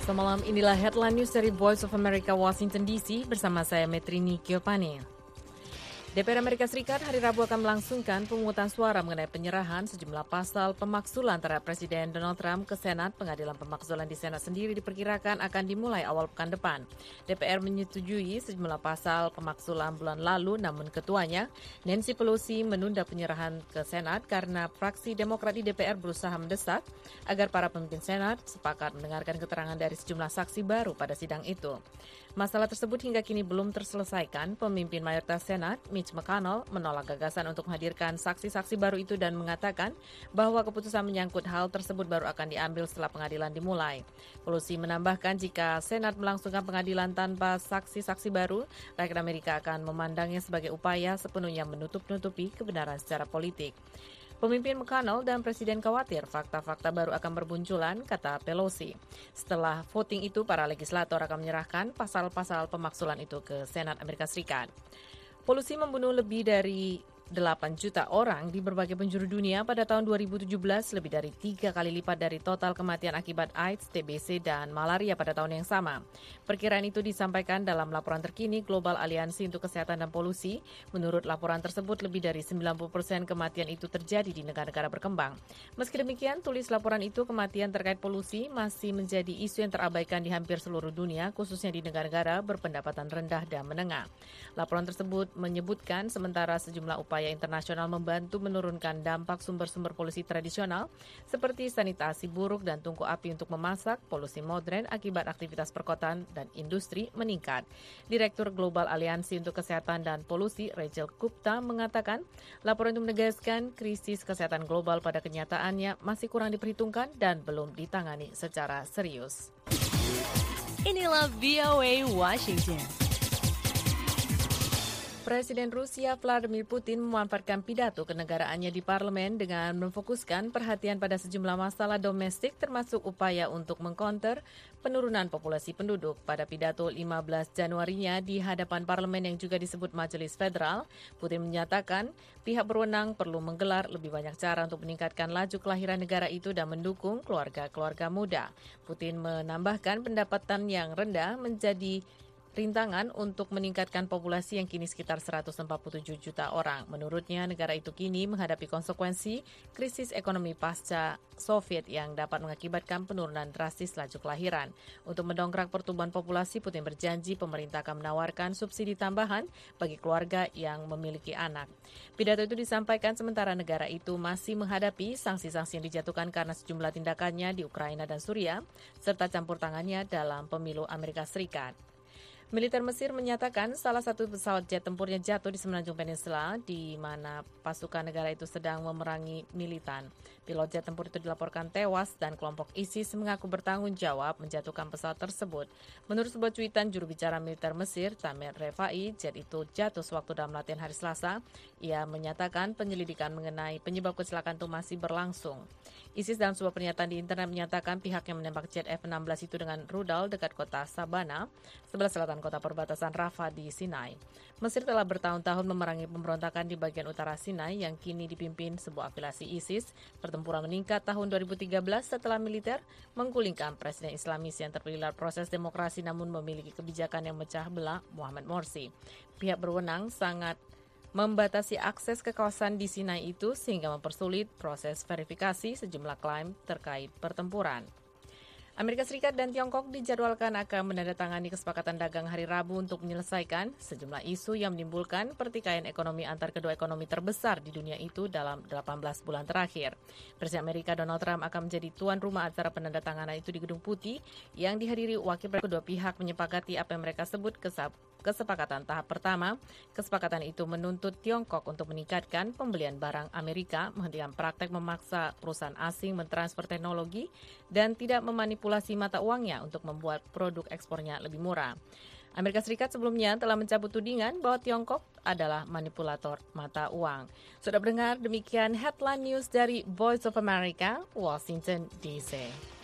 Selasa malam, inilah headline news dari Voice of America, Washington DC, bersama saya Metrini Giovanni. DPR Amerika Serikat hari Rabu akan melangsungkan pemungutan suara mengenai penyerahan sejumlah pasal pemakzulan terhadap Presiden Donald Trump ke Senat. Pengadilan pemakzulan di Senat sendiri diperkirakan akan dimulai awal pekan depan. DPR menyetujui sejumlah pasal pemakzulan bulan lalu, namun ketuanya, Nancy Pelosi, menunda penyerahan ke Senat karena fraksi Demokrat di DPR berusaha mendesak agar para pemimpin Senat sepakat mendengarkan keterangan dari sejumlah saksi baru pada sidang itu. Masalah tersebut hingga kini belum terselesaikan. Pemimpin mayoritas Senat, Mitch McConnell, menolak gagasan untuk menghadirkan saksi-saksi baru itu dan mengatakan bahwa keputusan menyangkut hal tersebut baru akan diambil setelah pengadilan dimulai. Pelosi menambahkan jika Senat melangsungkan pengadilan tanpa saksi-saksi baru, rakyat Amerika akan memandangnya sebagai upaya sepenuhnya menutup-nutupi kebenaran secara politik. Pemimpin McConnell dan Presiden khawatir fakta-fakta baru akan bermunculan, kata Pelosi. Setelah voting itu, para legislator akan menyerahkan pasal-pasal pemakzulan itu ke Senat Amerika Serikat. Polusi membunuh lebih dari 8 juta orang di berbagai penjuru dunia pada tahun 2017, lebih dari 3 kali lipat dari total kematian akibat AIDS, TBC, dan malaria pada tahun yang sama. Perkiraan itu disampaikan dalam laporan terkini Global Aliansi untuk Kesehatan dan Polusi. Menurut laporan tersebut, lebih dari 90% kematian itu terjadi di negara-negara berkembang. Meski demikian, tulis laporan itu, kematian terkait polusi masih menjadi isu yang terabaikan di hampir seluruh dunia, khususnya di negara-negara berpendapatan rendah dan menengah. Laporan tersebut menyebutkan sementara sejumlah upaya internasional membantu menurunkan dampak sumber-sumber polusi tradisional seperti sanitasi buruk dan tungku api untuk memasak, polusi modern akibat aktivitas perkotaan dan industri meningkat. Direktur Global Aliansi untuk Kesehatan dan Polusi, Rachel Gupta, mengatakan laporan itu menegaskan krisis kesehatan global pada kenyataannya masih kurang diperhitungkan dan belum ditangani secara serius. Inilah VOA Washington. Presiden Rusia Vladimir Putin memanfaatkan pidato kenegaraannya di parlemen dengan memfokuskan perhatian pada sejumlah masalah domestik termasuk upaya untuk mengkonter penurunan populasi penduduk. Pada pidato 15 Januarinya di hadapan parlemen yang juga disebut Majelis Federal, Putin menyatakan pihak berwenang perlu menggelar lebih banyak cara untuk meningkatkan laju kelahiran negara itu dan mendukung keluarga-keluarga muda. Putin menambahkan pendapatan yang rendah menjadi rintangan untuk meningkatkan populasi yang kini sekitar 147 juta orang. Menurutnya, negara itu kini menghadapi konsekuensi krisis ekonomi pasca Soviet yang dapat mengakibatkan penurunan drastis laju kelahiran. Untuk mendongkrak pertumbuhan populasi, Putin berjanji pemerintah akan menawarkan subsidi tambahan bagi keluarga yang memiliki anak. Pidato itu disampaikan sementara negara itu masih menghadapi sanksi-sanksi yang dijatuhkan karena sejumlah tindakannya di Ukraina dan Suriah, serta campur tangannya dalam pemilu Amerika Serikat. Militer Mesir menyatakan salah satu pesawat jet tempurnya jatuh di Semenanjung Peninsula, di mana pasukan negara itu sedang memerangi militan. Pilot jet tempur itu dilaporkan tewas dan kelompok ISIS mengaku bertanggung jawab menjatuhkan pesawat tersebut. Menurut sebuah cuitan juru bicara militer Mesir, Tamer Refai, jet itu jatuh sewaktu dalam latihan hari Selasa. Ia menyatakan penyelidikan mengenai penyebab kecelakaan itu masih berlangsung. ISIS dalam sebuah pernyataan di internet menyatakan pihaknya menembak jet F-16 itu dengan rudal dekat kota Sabana, sebelah selatan kota perbatasan Rafah di Sinai. Mesir telah bertahun-tahun memerangi pemberontakan di bagian utara Sinai yang kini dipimpin sebuah afiliasi ISIS. Pertempuran meningkat tahun 2013 setelah militer menggulingkan presiden Islamis yang terpilih lewat proses demokrasi namun memiliki kebijakan yang memecah belah Muhammad Morsi. Pihak berwenang sangat membatasi akses ke kawasan di Sinai itu sehingga mempersulit proses verifikasi sejumlah klaim terkait pertempuran. Amerika Serikat dan Tiongkok dijadwalkan akan menandatangani kesepakatan dagang hari Rabu untuk menyelesaikan sejumlah isu yang menimbulkan pertikaian ekonomi antar kedua ekonomi terbesar di dunia itu dalam 18 bulan terakhir. Presiden Amerika Donald Trump akan menjadi tuan rumah acara penandatanganan itu di Gedung Putih yang dihadiri wakil presiden. Kedua pihak menyepakati apa yang mereka sebut kesepakatan tahap pertama. Kesepakatan itu menuntut Tiongkok untuk meningkatkan pembelian barang Amerika, menghentikan praktek memaksa perusahaan asing mentransfer teknologi, dan tidak memanipulasi mata uangnya untuk membuat produk ekspornya lebih murah. Amerika Serikat sebelumnya telah mencabut tudingan bahwa Tiongkok adalah manipulator mata uang. Sudah mendengar, demikian headline news dari Voice of America, Washington DC.